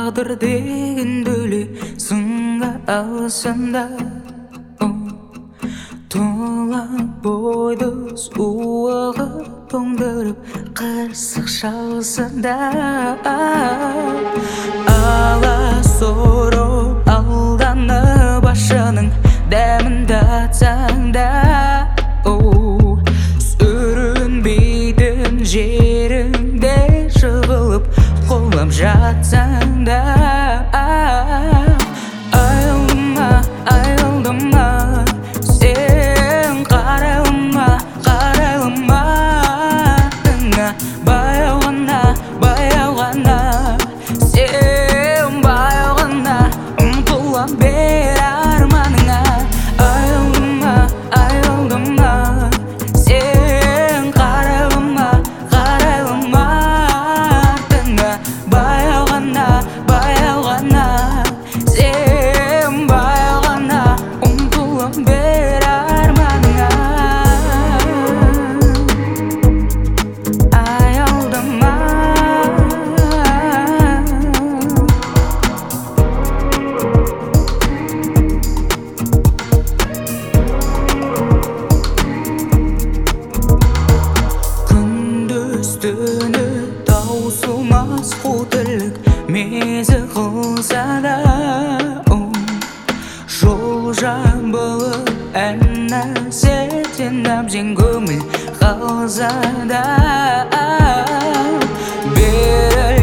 тағдыр деген дөли сынға алсанда, тулап бойды суығы тоңдырып қырсық шалсында, ала сорып алданып ашының дәмін татсаңда, сүрінбейтін жеріңде жығылып құлап жатсаңда, айылдыма, айылдыма, сен қарайлыма, қарайлыма артыңа, баяу ғана, баяу ғана, сен баяу ғана ұмтыла бер арманыңа. Айылдыма, айылдыма, сен қарайлыма, қарайлыма артыңа, баяу ғана, баяу ғана, сен баяу ғана ұмтыла бер арманыңа. Аялдама, күндіз-түні таусылмас қу тірлік мезі қылса да, жол жабылып ән әсеттен әбден көңіл қалса да,